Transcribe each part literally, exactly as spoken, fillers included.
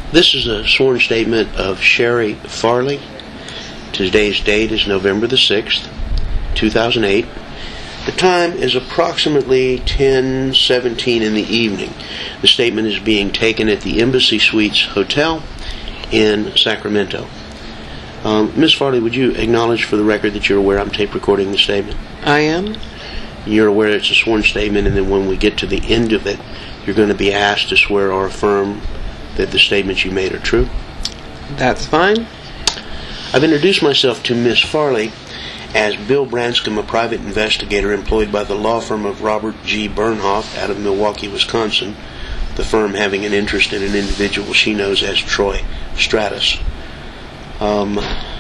This is a sworn statement of Sherry Farley. Today's date is November the sixth, two thousand eight. The time is approximately ten seventeen in the evening. The statement is being taken at the Embassy Suites Hotel in Sacramento. Um, Miz Farley, would you acknowledge for the record that you're aware I'm tape recording the statement? I am. You're aware it's a sworn statement, and then when we get to the end of it, you're going to be asked to swear or affirm that the statements you made are true? That's fine. I've introduced myself to Miz Farley as Bill Branscombe, a private investigator employed by the law firm of Robert G. Bernhoff out of Milwaukee, Wisconsin, the firm having an interest in an individual she knows as Troy Stratus. Um,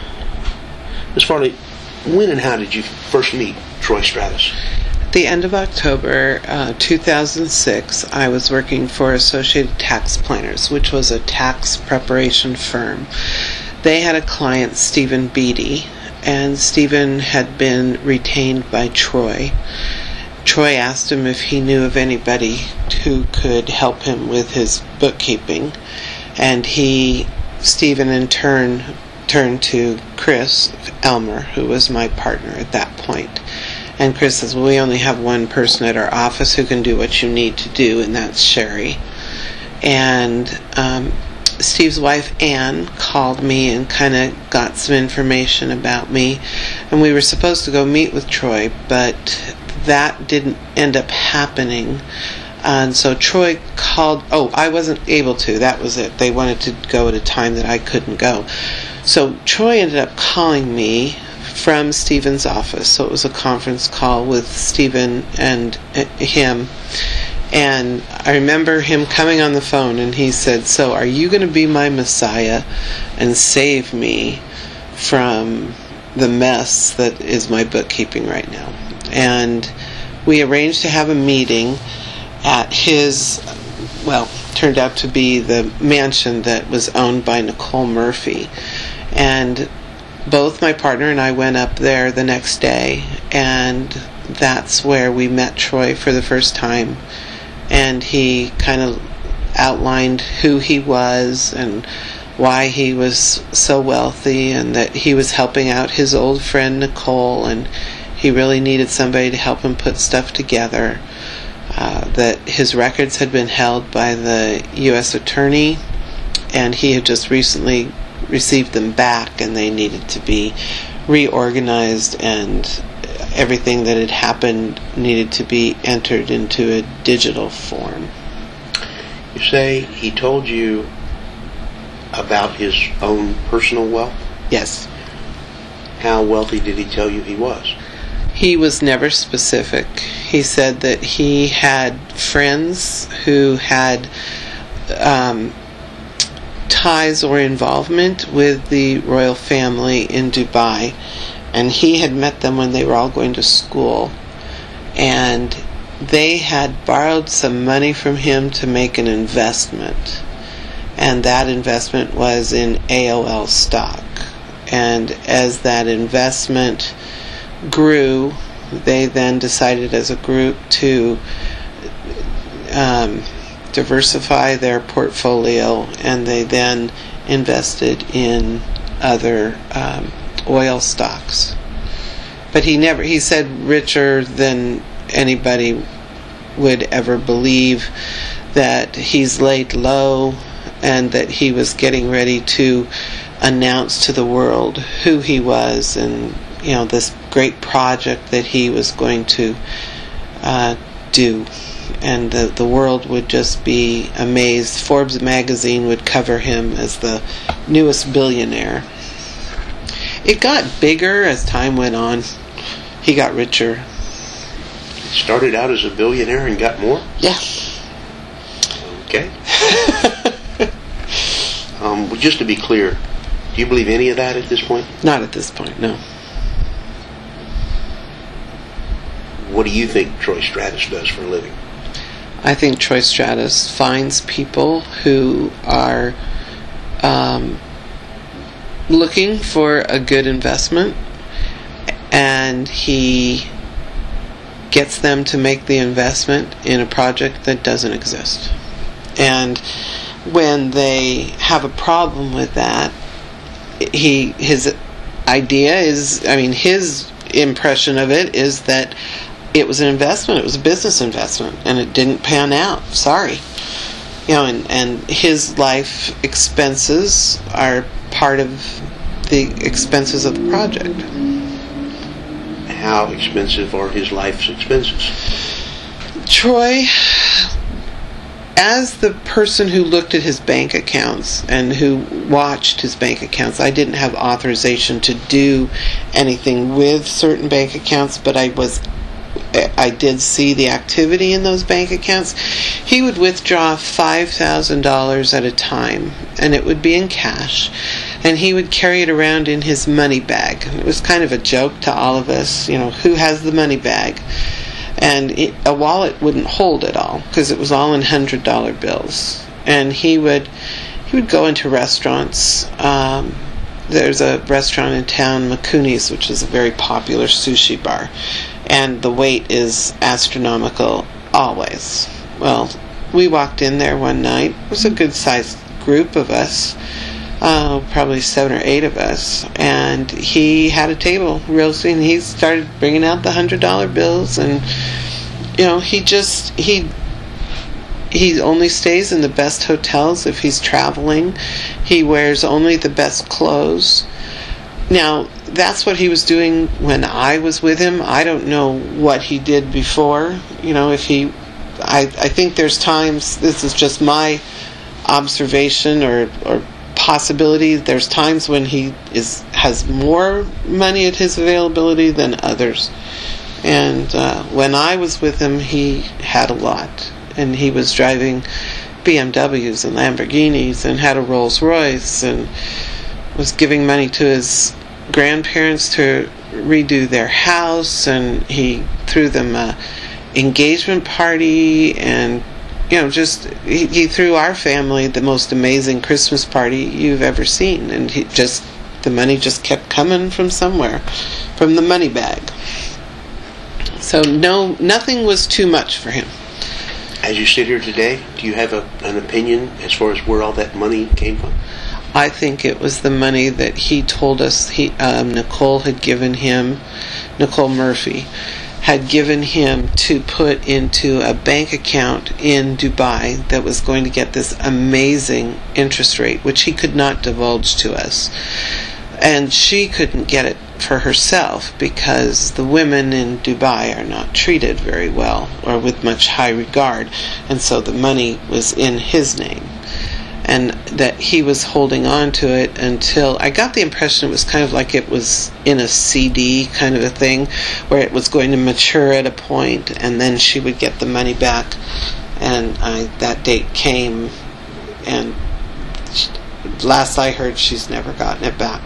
Miz Farley, when and how did you first meet Troy Stratus? At the end of October uh, two thousand six, I was working for Associated Tax Planners, which was a tax preparation firm. They had a client, Stephen Beatty, and Stephen had been retained by Troy. Troy asked him if he knew of anybody who could help him with his bookkeeping, and he, Stephen in turn, turned to Chris Elmer, who was my partner at that point. And Chris says, well, we only have one person at our office who can do what you need to do, and that's Sherry. And um, Steve's wife, Ann, called me and kind of got some information about me. And we were supposed to go meet with Troy, but that didn't end up happening. And so Troy called, oh, I wasn't able to, that was it. They wanted to go at a time that I couldn't go. So Troy ended up calling me from Stephen's office. So it was a conference call with Stephen and uh, him. And I remember him coming on the phone and he said, so are you going to be my Messiah and save me from the mess that is my bookkeeping right now? And we arranged to have a meeting at his, well, turned out to be the mansion that was owned by Nicole Murphy. And both my partner and I went up there the next day, and that's where we met Troy for the first time. And he kind of outlined who he was and why he was so wealthy, and that he was helping out his old friend Nicole, and he really needed somebody to help him put stuff together. Uh, that his records had been held by the U S attorney, and he had just recently received them back, and they needed to be reorganized, and everything that had happened needed to be entered into a digital form. You say he told you about his own personal wealth? Yes. How wealthy did he tell you he was? He was never specific. He said that he had friends who had um, ties or involvement with the royal family in Dubai, and he had met them when they were all going to school, and they had borrowed some money from him to make an investment, and that investment was in A O L stock. And as that investment grew, they then decided as a group to um, diversify their portfolio, and they then invested in other um, oil stocks. But he never, he said richer than anybody would ever believe, that he's laid low, and that he was getting ready to announce to the world who he was, and you know, this great project that he was going to uh, do, and the, the world would just be amazed. Forbes magazine would cover him as the newest billionaire. It got bigger as time went on. He got richer. Started out as a billionaire and got more? Yeah. Okay. um, well, just to be clear, do you believe any of that at this point? Not at this point, no. What do you think Troy Stratus does for a living? I think Troy Stratus finds people who are um, looking for a good investment, and he gets them to make the investment in a project that doesn't exist. And when they have a problem with that, he his idea is, I mean, his impression of it is that it was an investment, it was a business investment, and it didn't pan out. Sorry. You know, and, and his life expenses are part of the expenses of the project. How expensive are his life's expenses? Troy, as the person who looked at his bank accounts and who watched his bank accounts, I didn't have authorization to do anything with certain bank accounts, but I was I did see the activity in those bank accounts. He would withdraw five thousand dollars at a time, and it would be in cash, and he would carry it around in his money bag. It was kind of a joke to all of us, you know, who has the money bag? And it, a wallet wouldn't hold it all, because it was all in one hundred dollar bills. And he would he would go into restaurants. Um, there's a restaurant in town, Makuni's, which is a very popular sushi bar. And the wait is astronomical always. Well, we walked in there one night. It was a good-sized group of us, uh, probably seven or eight of us. And he had a table real soon. He started bringing out the one hundred dollar bills. And, you know, he just, he he only stays in the best hotels if he's traveling. He wears only the best clothes. Now, that's what he was doing when I was with him. I don't know what he did before. You know, if he... I, I think there's times, this is just my observation or, or possibility, there's times when he is has more money at his availability than others. And uh, when I was with him, he had a lot. And he was driving B M Ws and Lamborghinis and had a Rolls Royce and was giving money to his grandparents to redo their house, and he threw them a engagement party, and you know, just he, he threw our family the most amazing Christmas party you've ever seen, and he just the money just kept coming from somewhere, from the money bag. So no, nothing was too much for him. As you sit here today, do you have a, an opinion as far as where all that money came from? I think it was the money that he told us he um, Nicole had given him, Nicole Murphy, had given him to put into a bank account in Dubai that was going to get this amazing interest rate, which he could not divulge to us. And she couldn't get it for herself because the women in Dubai are not treated very well or with much high regard, and so the money was in his name. And that he was holding on to it until I got the impression it was kind of like it was in a C D kind of a thing, where it was going to mature at a point, and then she would get the money back. And I, that date came, and she, last I heard, she's never gotten it back.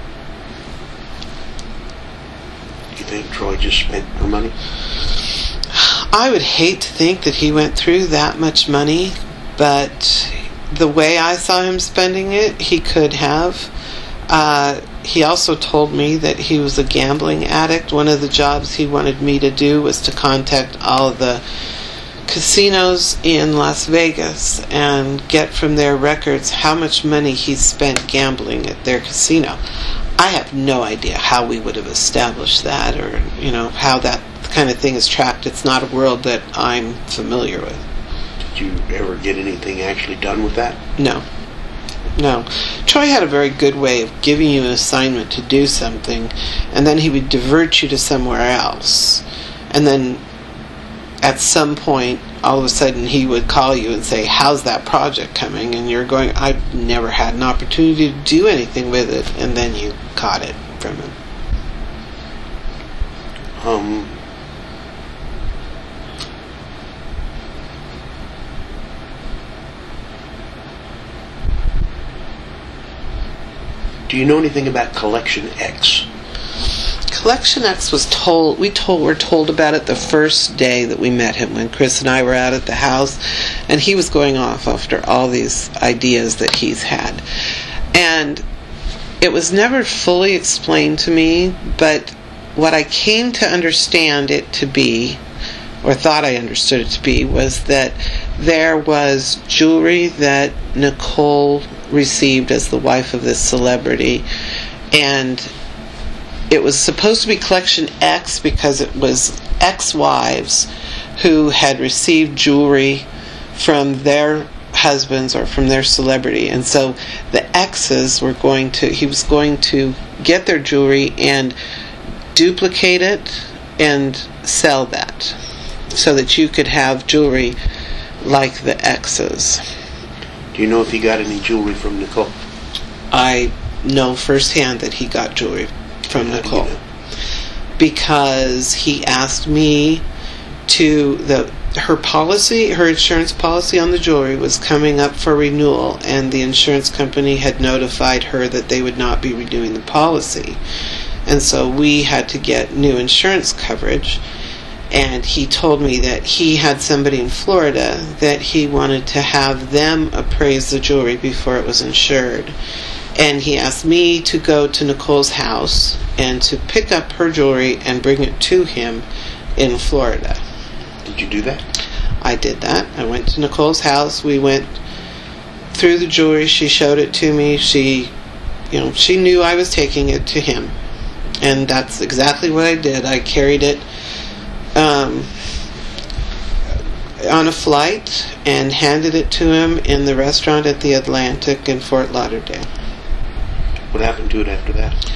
Do you think Troy just spent her money? I would hate to think that he went through that much money, but the way I saw him spending it, he could have. Uh, he also told me that he was a gambling addict. One of the jobs he wanted me to do was to contact all of the casinos in Las Vegas and get from their records how much money he spent gambling at their casino. I have no idea how we would have established that, or, you know, how that kind of thing is tracked. It's not a world that I'm familiar with. Did you ever get anything actually done with that? No. No. Troy had a very good way of giving you an assignment to do something, and then he would divert you to somewhere else. And then at some point, all of a sudden, he would call you and say, how's that project coming? And you're going, I've never had an opportunity to do anything with it. And then you caught it from him. Um... Do you know anything about Collection X? Collection X was told, we told, were told about it the first day that we met him, when Chris and I were out at the house, and he was going off after all these ideas that he's had. And it was never fully explained to me, but what I came to understand it to be or thought I understood it to be, was that there was jewelry that Nicole received as the wife of this celebrity, and it was supposed to be Collection X because it was ex-wives who had received jewelry from their husbands or from their celebrity, and so the exes were going to, he was going to get their jewelry and duplicate it and sell that so that you could have jewelry like the exes. Do you know if he got any jewelry from Nicole? I know firsthand that he got jewelry from How do you Nicole know? because he asked me to, the her policy, her insurance policy on the jewelry was coming up for renewal, and the insurance company had notified her that they would not be renewing the policy. And so we had to get new insurance coverage, and he told me that he had somebody in Florida that he wanted to have them appraise the jewelry before it was insured. And he asked me to go to Nicole's house and to pick up her jewelry and bring it to him in Florida. Did you do that? I did that. I went to Nicole's house. We went through the jewelry. She showed it to me. She, you know, she knew I was taking it to him. And that's exactly what I did. I carried it um, on a flight and handed it to him in the restaurant at the Atlantic in Fort Lauderdale. What happened to it after that?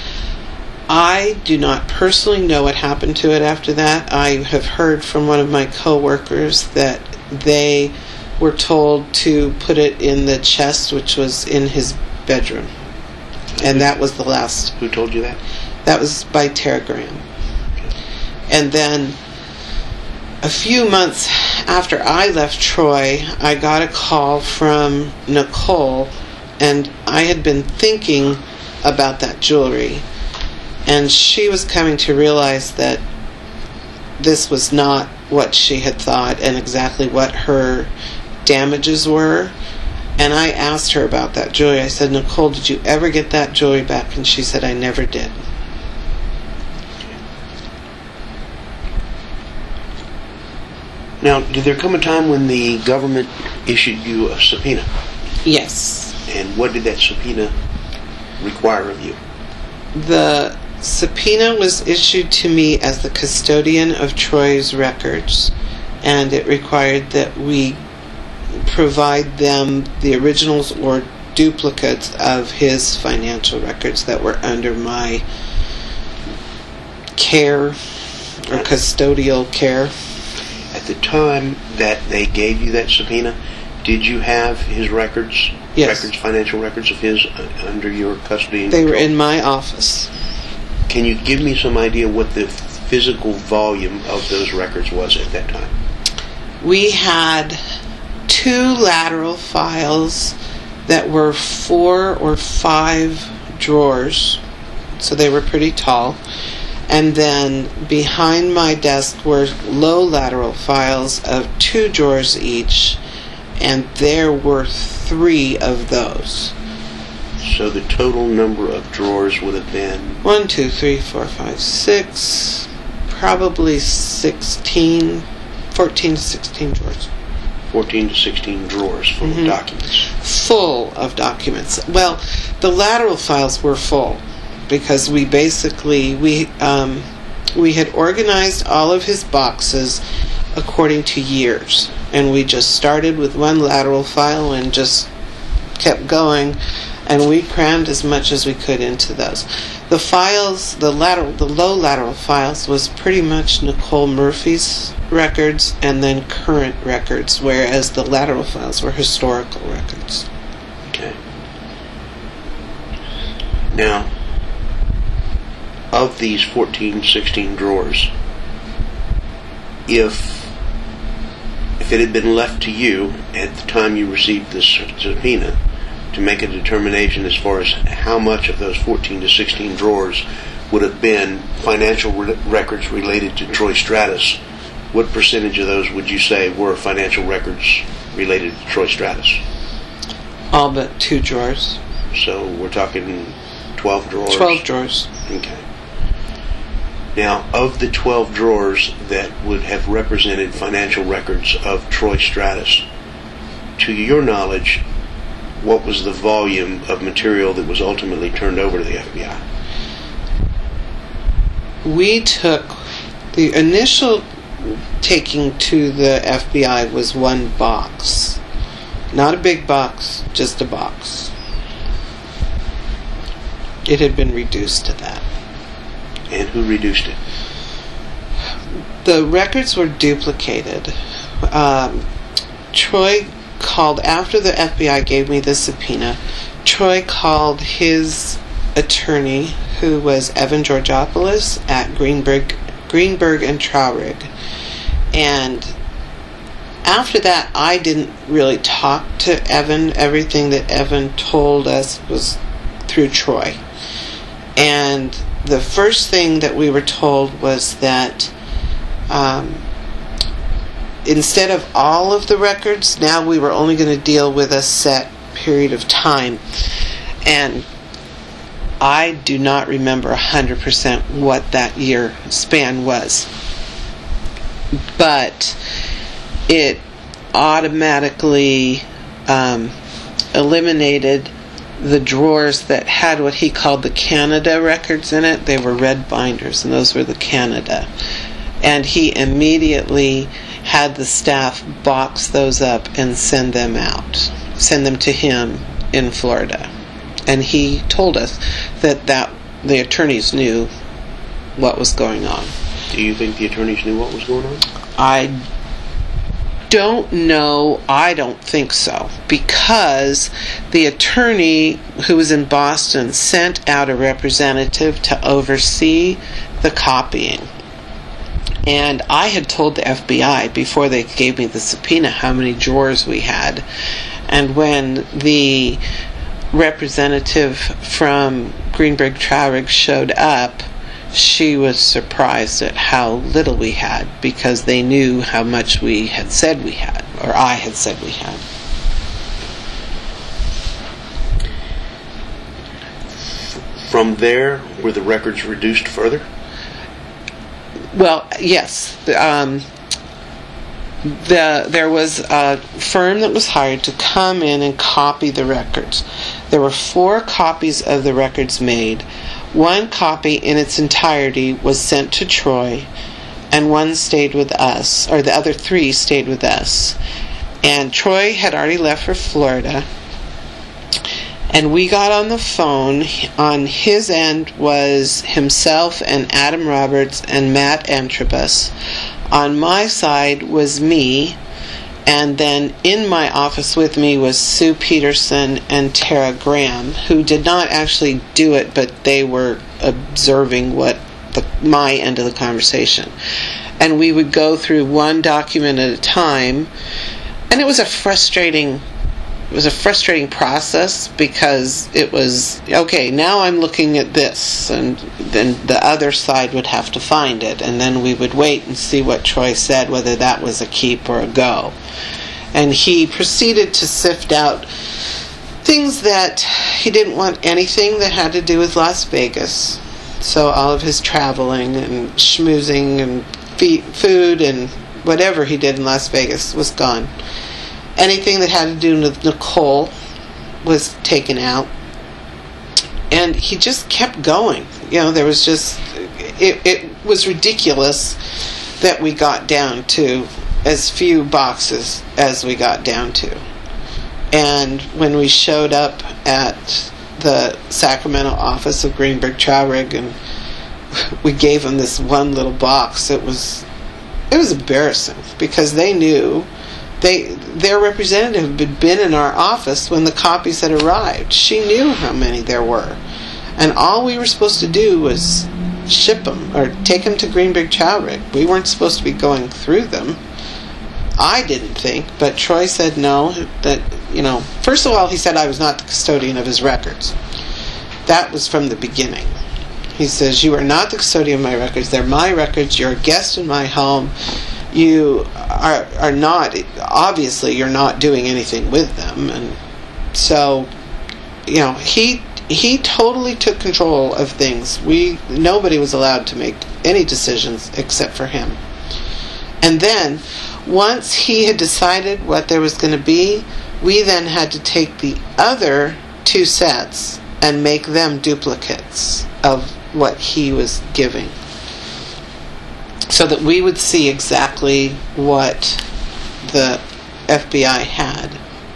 I do not personally know what happened to it after that. I have heard from one of my co-workers that they were told to put it in the chest, which was in his bedroom. And that was the last. Who told you that? That was by telegram. And then a few months after I left Troy, I got a call from Nicole, and I had been thinking about that jewelry. And she was coming to realize that this was not what she had thought and exactly what her damages were. And I asked her about that jewelry. I said, Nicole, did you ever get that jewelry back? And she said, I never did. Now, did there come a time when the government issued you a subpoena? Yes. And what did that subpoena require of you? The subpoena was issued to me as the custodian of Troy's records, and it required that we provide them the originals or duplicates of his financial records that were under my care or custodial care. At the time that they gave you that subpoena, did you have his records, Yes. records, financial records of his uh, under your custody? And They were control? in my office. Can you give me some idea what the physical volume of those records was at that time? We had two lateral files that were four or five drawers, so they were pretty tall. And then behind my desk were low lateral files of two drawers each, and there were three of those. So the total number of drawers would have been... One, two, three, four, five, six, probably sixteen, fourteen to sixteen drawers. fourteen to sixteen drawers full Mhm. of documents. Full of documents. Well, the lateral files were full because we basically, we, um, we had organized all of his boxes according to years. And we just started with one lateral file and just kept going, and we crammed as much as we could into those. The files, the lateral, the low lateral files was pretty much Nicole Murphy's records and then current records, whereas the lateral files were historical records. Okay. Now, of these fourteen, sixteen drawers, if if it had been left to you at the time you received this subpoena to make a determination as far as how much of those fourteen to sixteen drawers would have been financial re- records related to Troy Stratus, what percentage of those would you say were financial records related to Troy Stratus? All but two drawers. So we're talking twelve drawers? Twelve drawers. Okay. Now, of the twelve drawers that would have represented financial records of Troy Stratus, to your knowledge, what was the volume of material that was ultimately turned over to the F B I? We took the initial taking to the F B I was one box. Not a big box, just a box. It had been reduced to that. And who reduced it? The records were duplicated. Um, Troy called, after the F B I gave me the subpoena, Troy called his attorney, who was Evan Georgopoulos at Greenberg, Greenberg and Traurig. And after that, I didn't really talk to Evan. Everything that Evan told us was through Troy. And the first thing that we were told was that um, instead of all of the records, now we were only going to deal with a set period of time. And I do not remember one hundred percent what that year span was. But it automatically um, eliminated the drawers that had what he called the Canada records in it. They were red binders, and those were the Canada. And he immediately had the staff box those up and send them out, send them to him in Florida. And he told us that, that the attorneys knew what was going on. Do you think the attorneys knew what was going on? I don't know. I don't think so, because the attorney who was in Boston sent out a representative to oversee the copying. And I had told the F B I before they gave me the subpoena how many drawers we had. And when the representative from Greenberg Traurig showed up, she was surprised at how little we had, because they knew how much we had said we had, or I had said we had. From there, were the records reduced further? Well, yes. Um, the there was a firm that was hired to come in and copy the records. There were four copies of the records made. One copy in its entirety was sent to Troy, and one stayed with us, or the other three stayed with us. And Troy had already left for Florida, and we got on the phone. On his end was himself and Adam Roberts and Matt Antrobus. On my side was me, and then in my office with me was Sue Peterson and Tara Graham, who did not actually do it, but they were observing what the, my end of the conversation. And we would go through one document at a time, and it was a frustrating it was a frustrating process, because it was, okay, now I'm looking at this, and then the other side would have to find it, and then we would wait and see what Troy said, whether that was a keep or a go. And he proceeded to sift out things that he didn't want anything that had to do with Las Vegas. So all of his traveling and schmoozing and fee- food and whatever he did in Las Vegas was gone. Anything that had to do with Nicole was taken out. And he just kept going. You know, there was just, it, it was ridiculous that we got down to as few boxes as we got down to. And when we showed up at the Sacramento office of Greenberg Traurig, and we gave them this one little box, it was it was embarrassing, because they knew they their representative had been in our office when the copies had arrived. She knew how many there were, and all we were supposed to do was ship them or take them to Greenberg Traurig. We weren't supposed to be going through them. I didn't think, but Troy said no, that, you know, first of all, he said I was not the custodian of his records. That was from the beginning. He says, you are not the custodian of my records. They're my records. You're a guest in my home. You are are not, obviously, you're not doing anything with them. And so, you know, he he totally took control of things. We nobody was allowed to make any decisions except for him. And then, once he had decided what there was going to be, we then had to take the other two sets and make them duplicates of what he was giving, so that we would see exactly what the F B I had.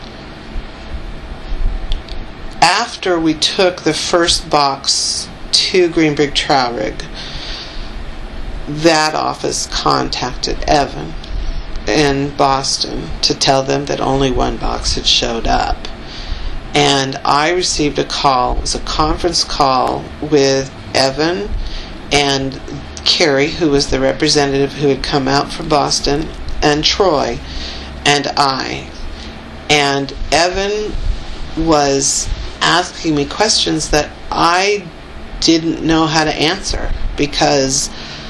After we took the first box to Greenberg Traurig, that office contacted Evan in Boston to tell them that only one box had showed up. And I received a call, it was a conference call with Evan and Carrie, who was the representative who had come out from Boston, and Troy, and I. And Evan was asking me questions that I didn't know how to answer, because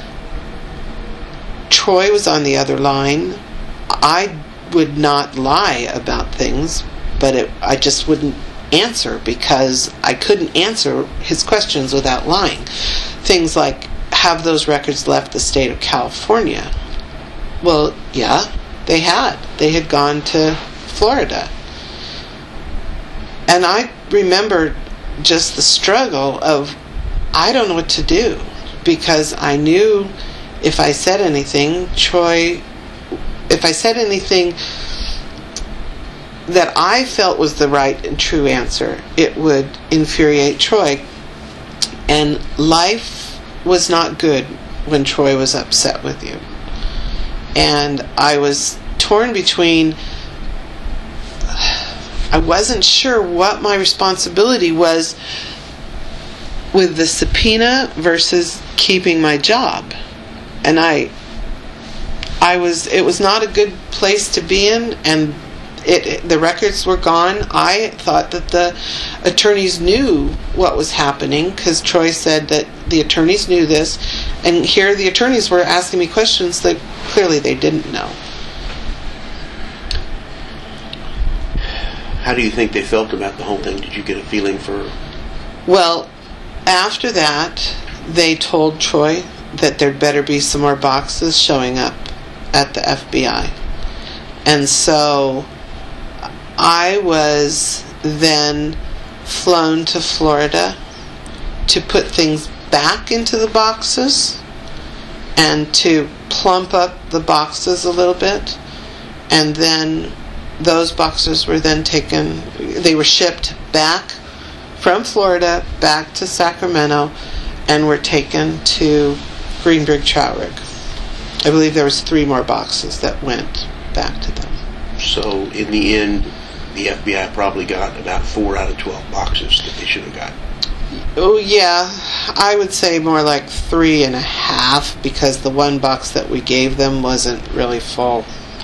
Troy was on the other line. I would not lie about things, but it, I just wouldn't answer, because I couldn't answer his questions without lying. Things like, have those records left the state of California? Well, yeah, they had. They had gone to Florida. And I remember just the struggle of, I don't know what to do, because I knew if I said anything, Troy, if I said anything that I felt was the right and true answer, it would infuriate Troy. And life was not good when Troy was upset with you. And I was torn between, I wasn't sure what my responsibility was with the subpoena versus keeping my job. And I I was it was not a good place to be in, and it, it the records were gone. I thought that the attorneys knew what was happening, because Troy said that the attorneys knew this, and here the attorneys were asking me questions that clearly they didn't know. How do you think they felt about the whole thing? Did you get a feeling for... Well, after that, they told Troy that there'd better be some more boxes showing up at the F B I. And so I was then flown to Florida to put things back into the boxes and to plump up the boxes a little bit. And then those boxes were then taken, they were shipped back from Florida back to Sacramento and were taken to Greenberg Traurig. I believe there was three more boxes that went back to them. So in the end, the F B I probably got about four out of twelve boxes that they should have got. Oh yeah, I would say more like three and a half, because the one box that we gave them wasn't really full.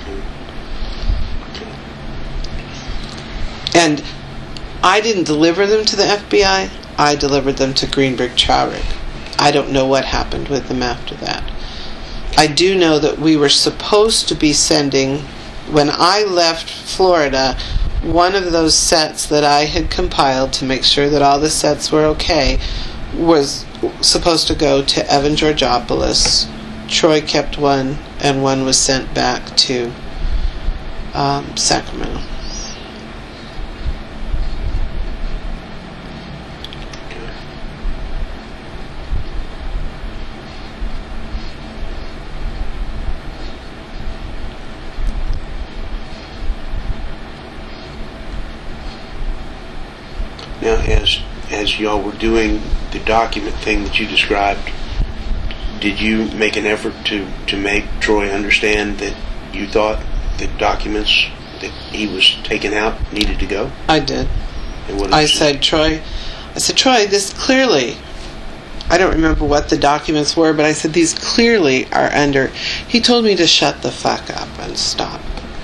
And I didn't deliver them to the F B I. I delivered them to Greenberg Traurig. I don't know what happened with them after that. I do know that we were supposed to be sending, when I left Florida, one of those sets that I had compiled to make sure that all the sets were okay was supposed to go to Evan Georgopoulos. Troy kept one, and one was sent back to um, Sacramento. Now, as as y'all were doing the document thing that you described, did you make an effort to, to make Troy understand that you thought the documents that he was taking out needed to go? I did. And what did I you say? said, Troy, I said, Troy, this clearly, I don't remember what the documents were, but I said, these clearly are under, he told me to shut the fuck up and stop.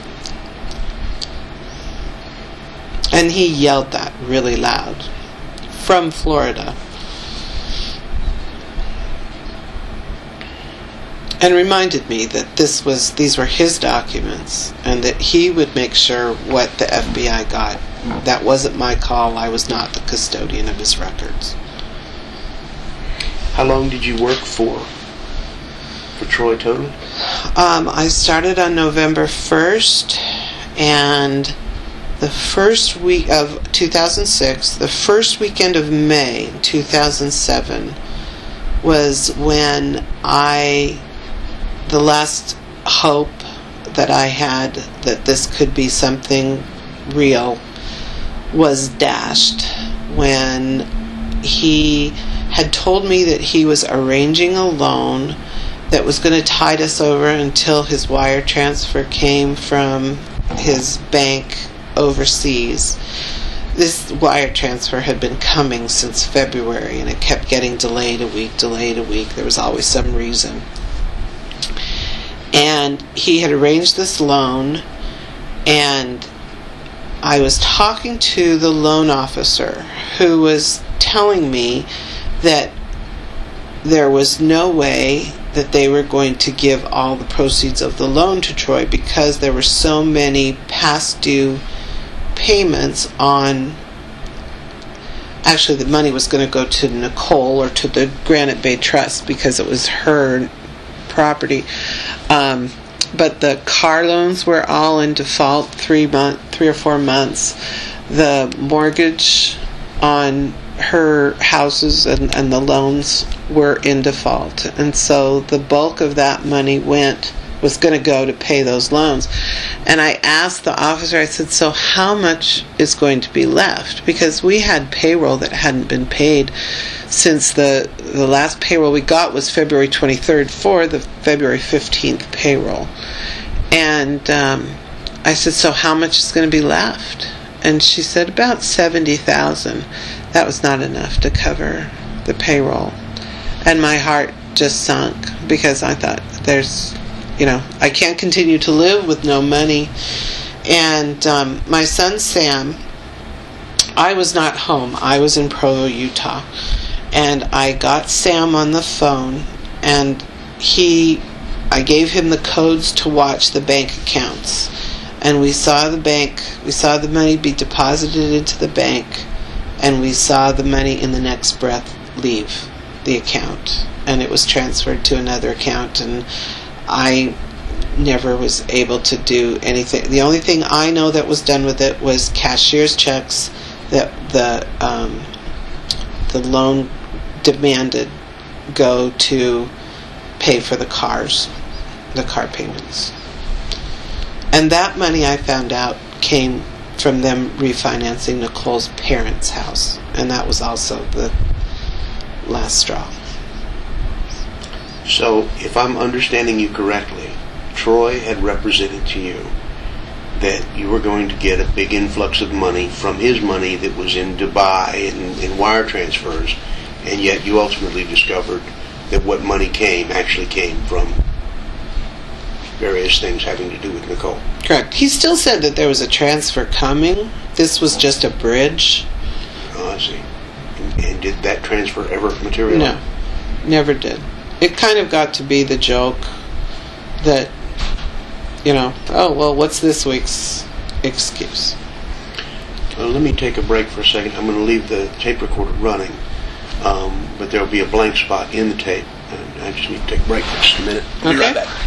And he yelled that really loud from Florida. and reminded me that this was these were his documents and that he would make sure what the F B I got. That wasn't my call. I was not the custodian of his records. How long did you work for, for Troy totally? Um, I started on November first, and the first week of two thousand six, the first weekend of May two thousand seven, was when I, the last hope that I had that this could be something real was dashed when he had told me that he was arranging a loan that was going to tide us over until his wire transfer came from his bank overseas. This wire transfer had been coming since February, and it kept getting delayed a week, delayed a week. There was always some reason. And he had arranged this loan, and I was talking to the loan officer who was telling me that there was no way that they were going to give all the proceeds of the loan to Troy because there were so many past due payments on. Actually, the money was going to go to Nicole or to the Granite Bay Trust because it was her property. Um, but the car loans were all in default three month, three or four months. The mortgage on her houses and, and the loans were in default, and so the bulk of that money went was going to go to pay those loans. And I asked the officer, I said, so how much is going to be left? Because we had payroll that hadn't been paid since the the last payroll we got was February twenty-third for the February fifteenth payroll. And um, I said, so how much is going to be left? And she said, about seventy thousand dollars. That was not enough to cover the payroll. And my heart just sunk because I thought, there's, you know, I can't continue to live with no money. And um, my son Sam, I was not home. I was in Provo, Utah. And I got Sam on the phone, and he, I gave him the codes to watch the bank accounts. And we saw the bank, we saw the money be deposited into the bank, and we saw the money in the next breath leave the account. And it was transferred to another account, and I never was able to do anything. The only thing I know that was done with it was cashier's checks that the um, the loan demanded go to pay for the cars, the car payments. And that money, I found out, came from them refinancing Nicole's parents' house. And that was also the last straw. So, if I'm understanding you correctly, Troy had represented to you that you were going to get a big influx of money from his money that was in Dubai and in wire transfers, and yet you ultimately discovered that what money came actually came from various things having to do with Nicole. Correct. He still said that there was a transfer coming. This was just a bridge. Oh, I see. And, and did that transfer ever materialize? No, never did. It kind of got to be the joke that, you know, oh, well, what's this week's excuse? Well, let me take a break for a second. I'm going to leave the tape recorder running, um, but there will be a blank spot in the tape. And I just need to take a break for just a minute. I'll be Okay. right back.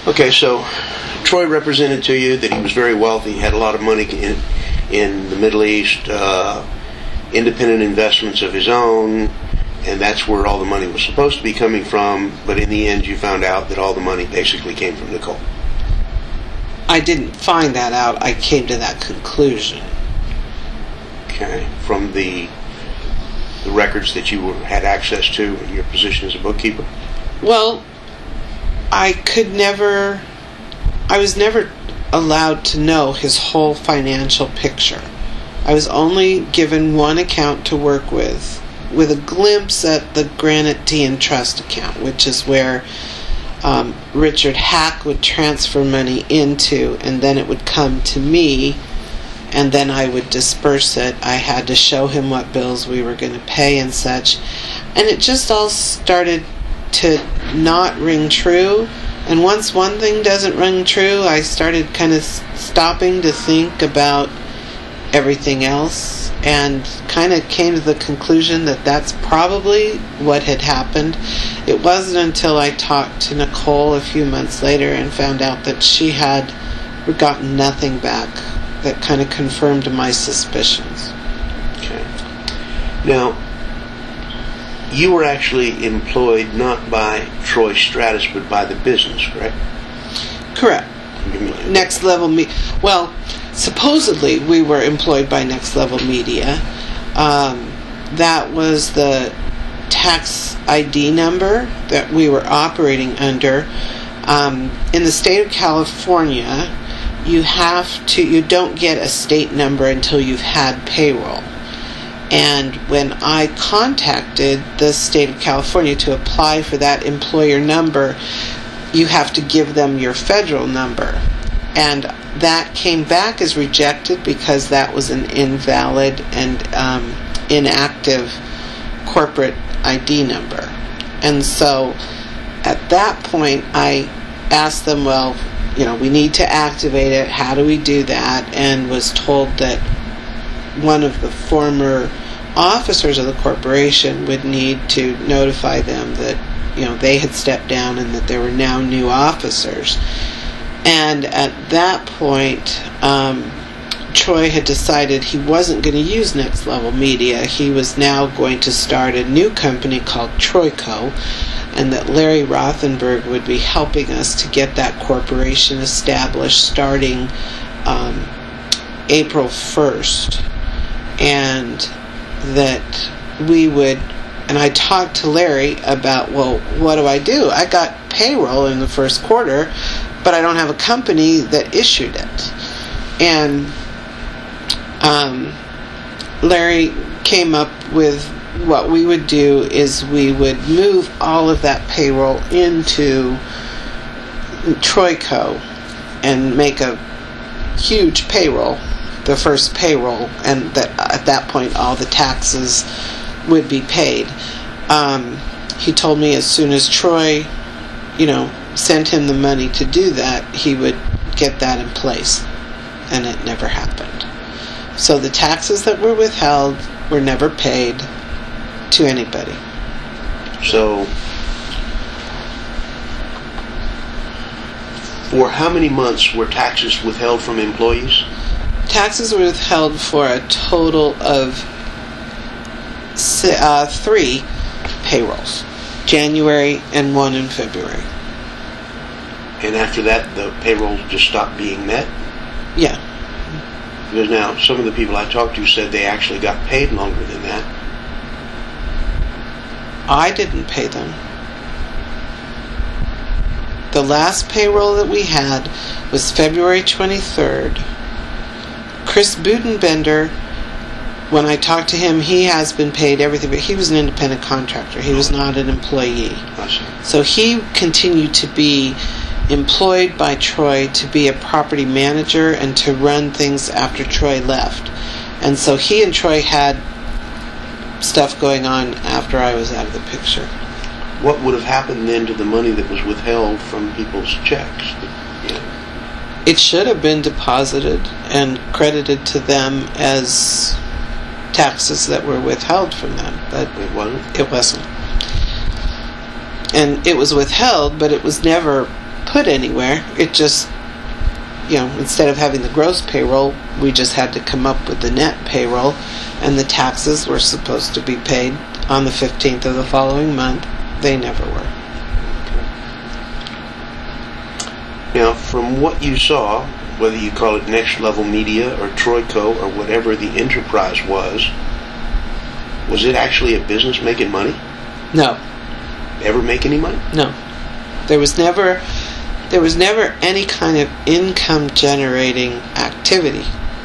Okay, so Troy represented to you that he was very wealthy, had a lot of money in, in the Middle East, uh, independent investments of his own, and that's where all the money was supposed to be coming from, but in the end you found out that all the money basically came from Nicole. I didn't find that out. I came to that conclusion. Okay, from the the records that you were, had access to in your position as a bookkeeper? Well, I could never, I was never allowed to know his whole financial picture. I was only given one account to work with, with a glimpse at the Granite Tea and Trust account, which is where um, Richard Hack would transfer money into, and then it would come to me, and then I would disperse it. I had to show him what bills we were going to pay and such. And it just all started to not ring true. And once one thing doesn't ring true, I started kind of stopping to think about everything else, and kind of came to the conclusion that that's probably what had happened. It wasn't until I talked to Nicole a few months later and found out that she had gotten nothing back that kind of confirmed my suspicions. Okay. Now, you were actually employed not by Troy Stratus, but by the business, correct? Correct. Next Level Me. Well, supposedly we were employed by Next Level Media. Um, that was the tax I D number that we were operating under. Um, in the state of California, you have to, you don't get a state number until you've had payroll. And when I contacted the state of California to apply for that employer number, you have to give them your federal number. And that came back as rejected because that was an invalid and um, inactive corporate I D number. And so at that point I asked them, well, you know, we need to activate it. How do we do that? And was told that one of the former officers of the corporation would need to notify them that, you know, they had stepped down and that there were now new officers. And at that point, um, Troy had decided he wasn't going to use Next Level Media. He was now going to start a new company called Troyco, and that Larry Rothenberg would be helping us to get that corporation established starting um, April first. And that we would, and I talked to Larry about, well, what do I do? I got payroll in the first quarter, but I don't have a company that issued it. And um, Larry came up with what we would do is we would move all of that payroll into Troyco and make a huge payroll, the first payroll, and that at that point all the taxes would be paid. Um, he told me as soon as Troy, you know, sent him the money to do that, he would get that in place, and it never happened. So the taxes that were withheld were never paid to anybody. So, for how many months were taxes withheld from employees? Taxes were withheld for a total of uh, three payrolls, January and one in February. And after that, the payroll just stopped being met? Yeah. Because now, some of the people I talked to said they actually got paid longer than that. I didn't pay them. The last payroll that we had was February twenty-third. Chris Budenbender, when I talked to him, he has been paid everything, but he was an independent contractor. He was not an employee. So he continued to be employed by Troy to be a property manager and to run things after Troy left. And so he and Troy had stuff going on after I was out of the picture. What would have happened then to the money that was withheld from people's checks? Yeah. It should have been deposited and credited to them as taxes that were withheld from them, but it wasn't. It wasn't. And it was withheld, but it was never put anywhere. It just, you know, instead of having the gross payroll, we just had to come up with the net payroll, and the taxes were supposed to be paid on the fifteenth of the following month. They never were. Now, from what you saw, whether you call it Next Level Media or Troyco or whatever the enterprise was, was it actually a business making money? No. Ever make any money? No. There was never, there was never any kind of income generating activity.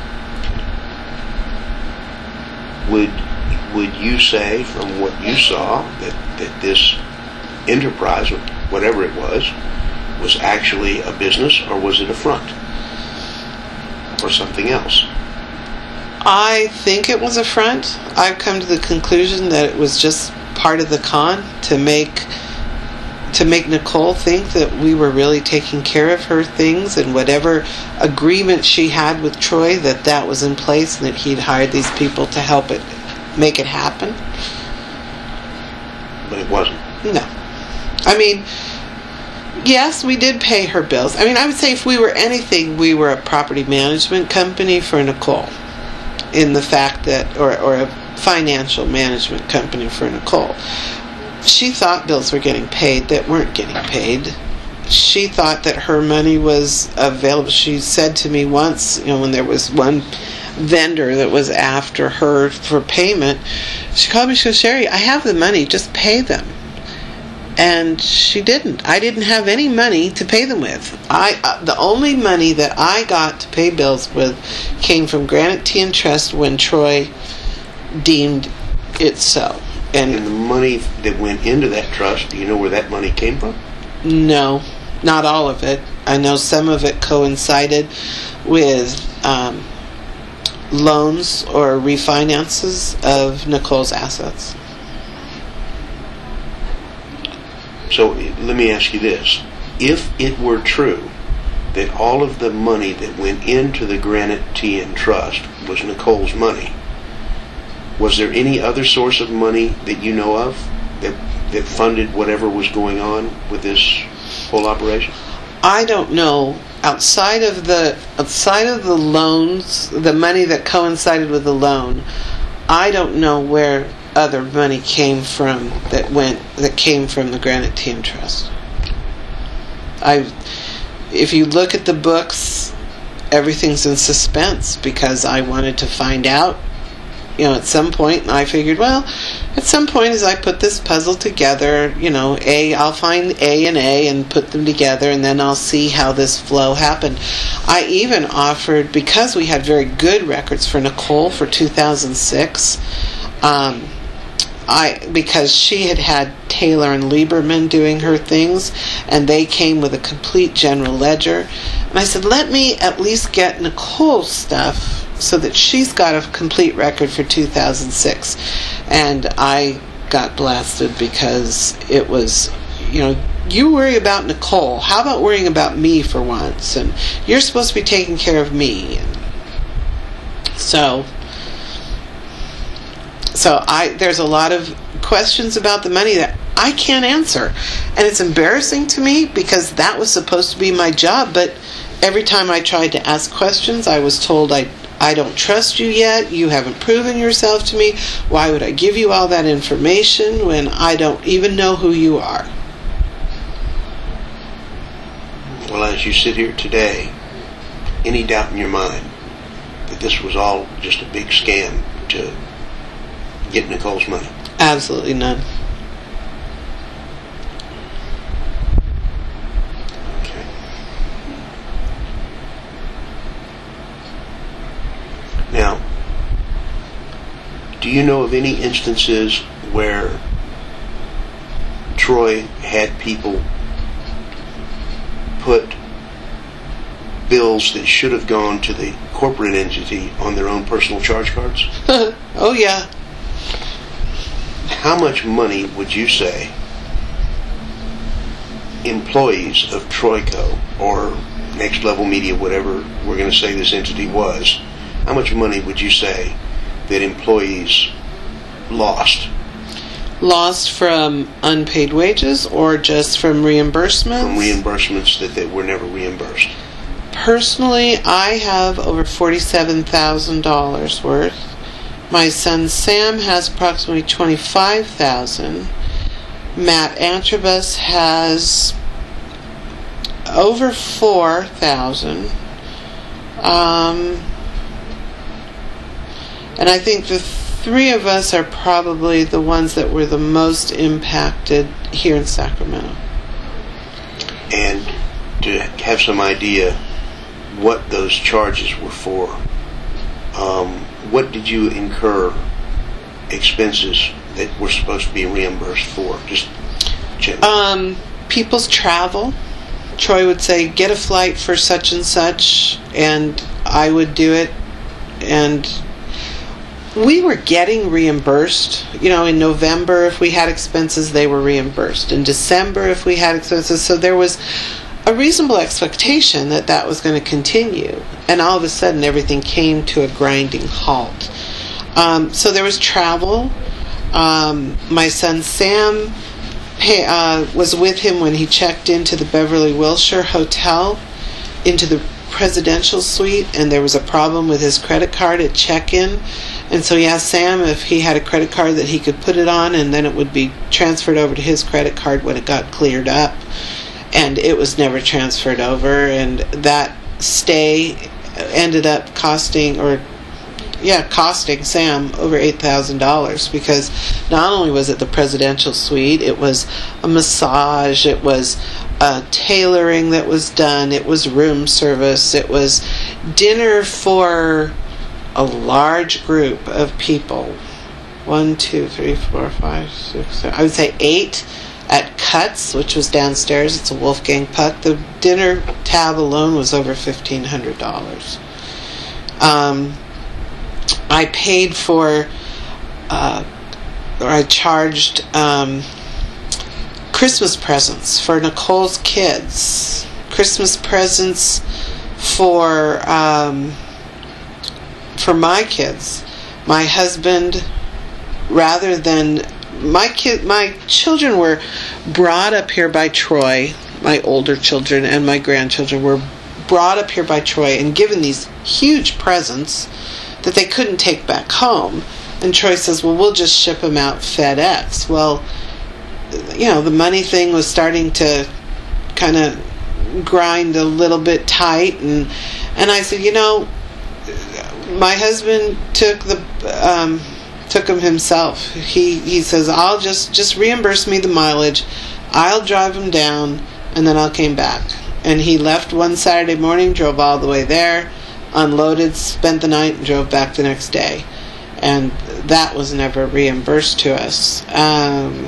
Would would you say, from what you saw, that, that this enterprise, or whatever it was, was actually a business, or was it a front? Or something else? I think it was a front. I've come to the conclusion that it was just part of the con to make to make Nicole think that we were really taking care of her things, and whatever agreement she had with Troy, that that was in place, and that he'd hired these people to help it make it happen. But it wasn't. No. I mean, yes, we did pay her bills. I mean, I would say if we were anything, we were a property management company for Nicole, in the fact that, or, or a financial management company for Nicole. She thought bills were getting paid that weren't getting paid. She thought that her money was available. She said to me once, you know, when there was one vendor that was after her for payment, she called me, she goes, "Sherry, I have the money, just pay them." And she didn't. I didn't have any money to pay them with. I uh, the only money that I got to pay bills with came from Granite Tea and Trust when Troy deemed it so. And, and the money that went into that trust, do you know where that money came from? No, not all of it. I know some of it coincided with um, loans or refinances of Nicole's assets. So let me ask you this. If it were true that all of the money that went into the Granite Tea and Trust was Nicole's money, was there any other source of money that you know of that that funded whatever was going on with this whole operation? I don't know. Outside of the outside of the loans, the money that coincided with the loan, I don't know where other money came from that went that came from the Granite Tea and Trust. I, if you look at the books, everything's in suspense because I wanted to find out. You know, at some point, and I figured, well, at some point as I put this puzzle together, you know, A, I'll find A and A and put them together, and then I'll see how this flow happened. I even offered, because we had very good records for Nicole for two thousand six, um, I because she had had Taylor and Lieberman doing her things, and they came with a complete general ledger. And I said, let me at least get Nicole's stuff so that she's got a complete record for two thousand six. And I got blasted because it was, you know, you worry about Nicole. How about worrying about me for once? And you're supposed to be taking care of me. And so, so I there's a lot of questions about the money that I can't answer. And it's embarrassing to me because that was supposed to be my job. But every time I tried to ask questions, I was told I I don't trust you yet. You haven't proven yourself to me. Why would I give you all that information when I don't even know who you are? Well, as you sit here today, any doubt in your mind that this was all just a big scam to get Nicole's money? Absolutely none. Now, do you know of any instances where Troy had people put bills that should have gone to the corporate entity on their own personal charge cards? Oh, yeah. How much money would you say employees of Troyco or Next Level Media, whatever we're going to say this entity was, how much money would you say that employees lost? Lost from unpaid wages or just from reimbursements? From reimbursements that, that were never reimbursed. Personally, I have over forty-seven thousand dollars worth. My son Sam has approximately twenty-five thousand dollars. Matt Antrobus has over four thousand dollars. Um, and I think the three of us are probably the ones that were the most impacted here in Sacramento. And to have some idea what those charges were for, um, what did you incur expenses that were supposed to be reimbursed for? Just generally. Um, people's travel. Troy would say, get a flight for such and such, and I would do it. And we were getting reimbursed. You know, in November, if we had expenses, they were reimbursed. In December, if we had expenses. So there was a reasonable expectation that that was going to continue. And all of a sudden, everything came to a grinding halt. Um, so there was travel. Um, my son Sam pay, uh, was with him when he checked into the Beverly Wilshire Hotel, into the presidential suite, and there was a problem with his credit card at check-in. And so he asked Sam if he had a credit card that he could put it on, and then it would be transferred over to his credit card when it got cleared up. And it was never transferred over, and that stay ended up costing, or yeah, costing Sam over eight thousand dollars, because not only was it the presidential suite, it was a massage, it was uh, tailoring that was done, it was room service, it was dinner for a large group of people. One, two, three, four, five, six, seven. I would say eight at Cuts, which was downstairs. It's a Wolfgang Puck. The dinner tab alone was over fifteen hundred dollars. Um, I paid for, uh, or I charged um, Christmas presents for Nicole's kids. Christmas presents for um, for my kids. My husband, rather than my kid, my children were brought up here by Troy. My older children and my grandchildren were brought up here by Troy and given these huge presents that they couldn't take back home. And Troy says, well, we'll just ship them out FedEx. Well, you know, the money thing was starting to kind of grind a little bit tight. And, and I said, you know, my husband took the um, took them himself. He he says, I'll just, just reimburse me the mileage. I'll drive them down, and then I'll came back. And he left one Saturday morning, drove all the way there, unloaded, spent the night, and drove back the next day. And that was never reimbursed to us. Um,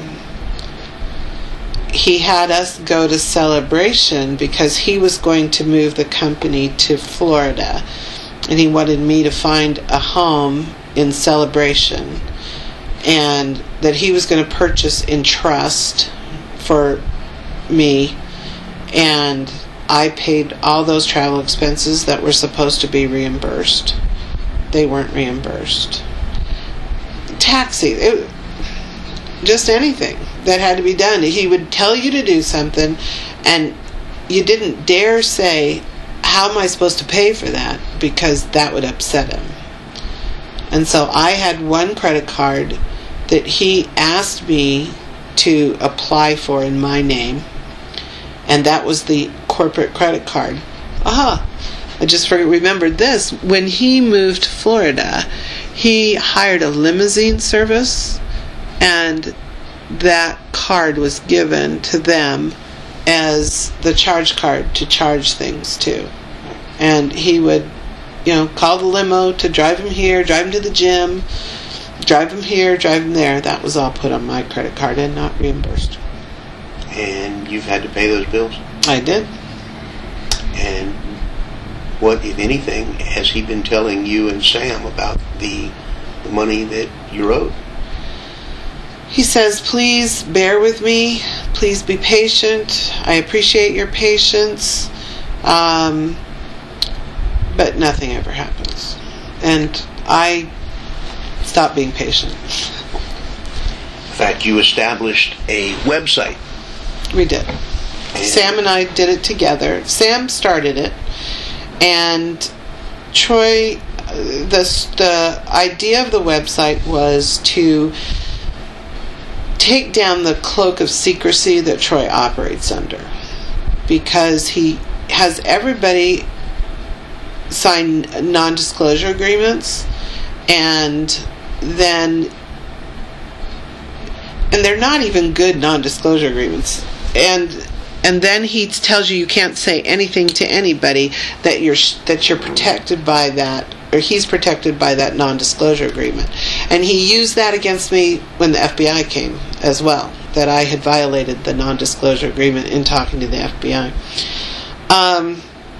he had us go to Celebration because he was going to move the company to Florida. And he wanted me to find a home in Celebration. And that he was going to purchase in trust for me. And I paid all those travel expenses that were supposed to be reimbursed. They weren't reimbursed. Taxi, it, just anything that had to be done. He would tell you to do something, and you didn't dare say, how am I supposed to pay for that? Because that would upset him. And so I had one credit card that he asked me to apply for in my name, and that was the corporate credit card. Aha! I just remembered this. When he moved to Florida, he hired a limousine service, and that card was given to them as the charge card to charge things to. And he would, you know, call the limo to drive him here, drive him to the gym, drive him here, drive him there. That was all put on my credit card and not reimbursed. And you've had to pay those bills? I did. And what, if anything, has he been telling you and Sam about the, the money that you're owed? He says, please bear with me. Please be patient. I appreciate your patience. Um, but nothing ever happens. And I stopped being patient. fact, you established a website. We did. And Sam and I did it together. Sam started it, and Troy, the, the idea of the website was to take down the cloak of secrecy that Troy operates under, because he has everybody sign non-disclosure agreements, and then and they're not even good non-disclosure agreements, and and then he tells you you can't say anything to anybody, that you're that you're protected by that, or he's protected by that non-disclosure agreement. And he used that against me when the F B I came as well, that I had violated the non-disclosure agreement in talking to the F B I. Um,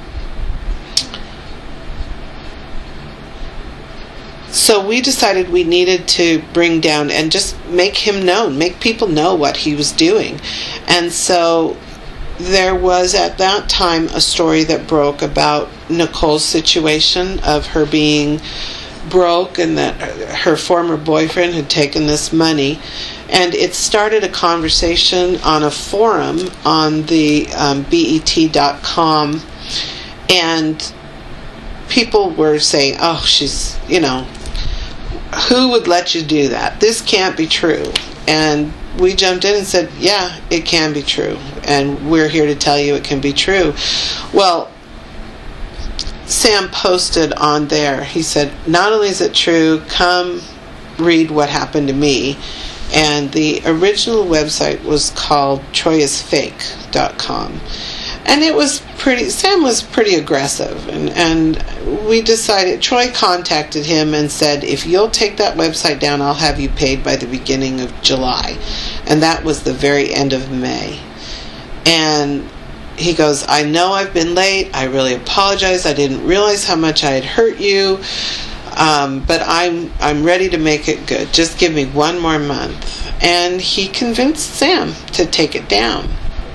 so we decided we needed to bring down and just make him known, make people know what he was doing. And so there was at that time a story that broke about Nicole's situation of her being broke, and that her former boyfriend had taken this money, and it started a conversation on a forum on the um, B E T dot com, and people were saying, oh, she's, you know, who would let you do that? This can't be true. And we jumped in and said, yeah, it can be true, and we're here to tell you it can be true. Well, Sam posted on there, he said, not only is it true, come read what happened to me. And the original website was called troy is fake dot com. And it was pretty, Sam was pretty aggressive, and, and we decided, Troy contacted him and said, if you'll take that website down, I'll have you paid by the beginning of July. And that was the very end of May. And he goes, I know I've been late, I really apologize, I didn't realize how much I had hurt you, um, but I'm I'm ready to make it good, just give me one more month. And he convinced Sam to take it down.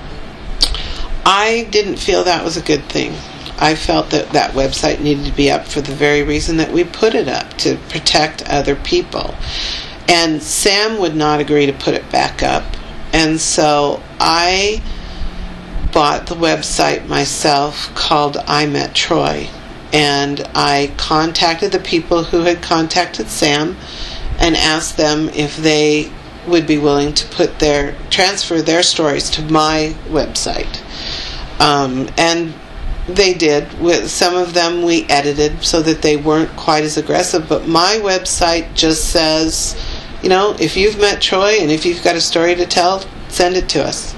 I didn't feel that was a good thing. I felt that that website needed to be up for the very reason that we put it up, to protect other people. And Sam would not agree to put it back up. And so I bought the website myself, called I Met Troy. And I contacted the people who had contacted Sam and asked them if they would be willing to put their transfer their stories to my website. Um, and they did. With some of them we edited so that they weren't quite as aggressive, but my website just says, you know, if you've met Troy and if you've got a story to tell, send it to us.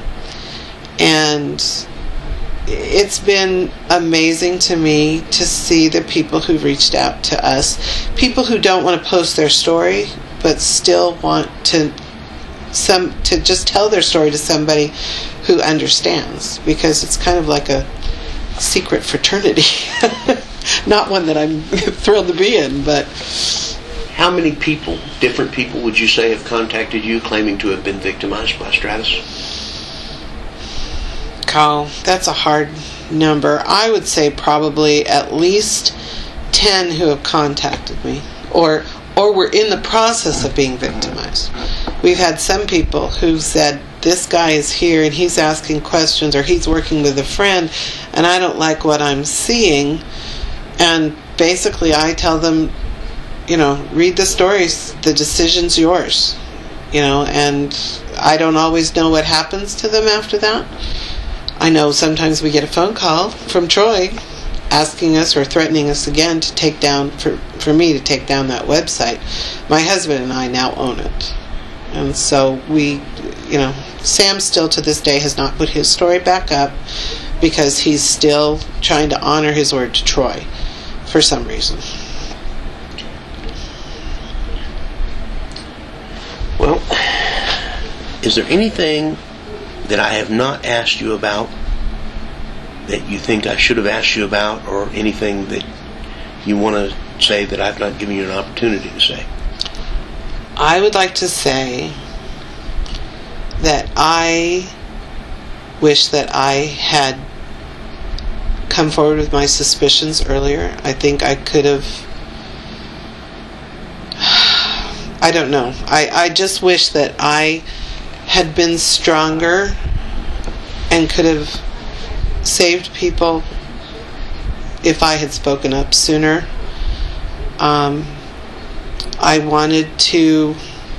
And it's been amazing to me to see the people who reached out to us, people who don't want to post their story but still want to some to just tell their story to somebody who understands, because it's kind of like a secret fraternity. Not one that I'm thrilled to be in, but how many people, different people, would you say have contacted you claiming to have been victimized by Stratus? Carl, that's a hard number. I would say probably at least ten who have contacted me, or or were in the process of being victimized. We've had some people who said, this guy is here and he's asking questions, or he's working with a friend and I don't like what I'm seeing. And basically I tell them, you know, read the stories, the decision's yours. You know, and I don't always know what happens to them after that. I know sometimes we get a phone call from Troy asking us or threatening us again to take down, for, for me to take down that website. My husband and I now own it. And so we, you know, Sam still to this day has not put his story back up because he's still trying to honor his word to Troy for some reason. Well, is there anything that I have not asked you about that you think I should have asked you about, or anything that you want to say that I've not given you an opportunity to say? I would like to say that I wish that I had come forward with my suspicions earlier. I think I could have I don't know. I, I just wish that I had been stronger and could have saved people if I had spoken up sooner. Um, I wanted to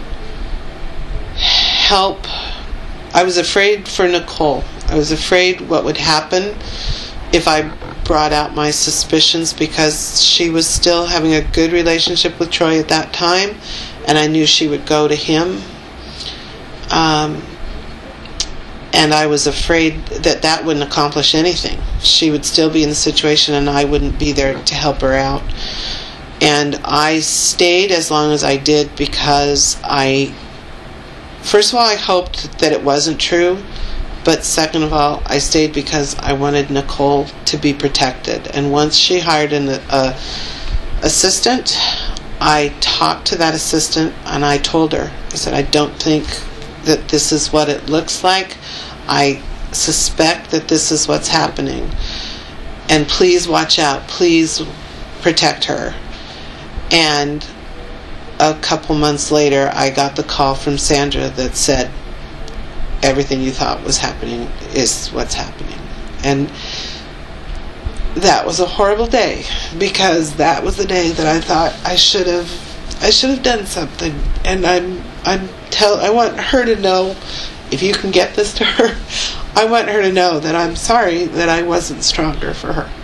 help. I was afraid for Nicole. I was afraid what would happen if I brought out my suspicions, because she was still having a good relationship with Troy at that time, and I knew she would go to him. Um, and I was afraid that that wouldn't accomplish anything. She would still be in the situation and I wouldn't be there to help her out. And I stayed as long as I did because I, first of all, I hoped that it wasn't true. But second of all, I stayed because I wanted Nicole to be protected. And once she hired an uh, assistant, I talked to that assistant and I told her, I said, I don't think that this is what it looks like. I suspect that this is what's happening. And please watch out. Please protect her. And a couple months later, I got the call from Sandra that said, everything you thought was happening is what's happening. And that was a horrible day, because that was the day that I thought I should have I should have done something. And I'm I'm tell I want her to know, if you can get this to her, I want her to know that I'm sorry that I wasn't stronger for her.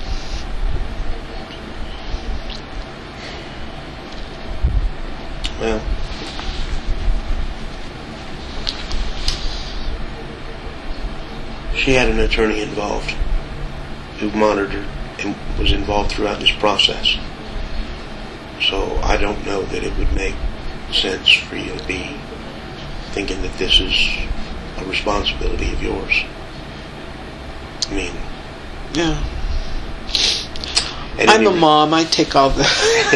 Well, she had an attorney involved who monitored and was involved throughout this process. So I don't know that it would make sense for you to be thinking that this is a responsibility of yours. I mean... Yeah. I'm a mom. I take all the...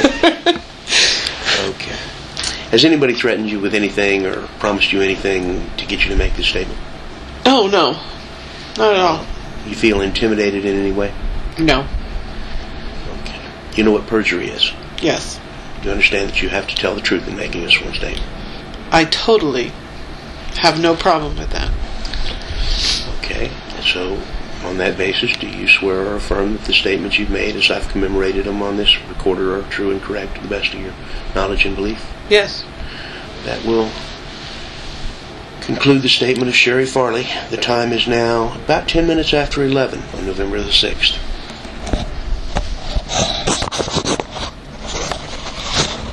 Okay. Has anybody threatened you with anything or promised you anything to get you to make this statement? Oh, no. Not at all. You feel intimidated in any way? No. Okay. You know what perjury is? Yes. You understand that you have to tell the truth in making a sworn statement? I totally have no problem with that. Okay. So, on that basis, do you swear or affirm that the statements you've made, as I've commemorated them on this recorder, are true and correct to the best of your knowledge and belief? Yes. That will conclude the statement of Sherry Farley. The time is now about ten minutes after eleven on November the sixth.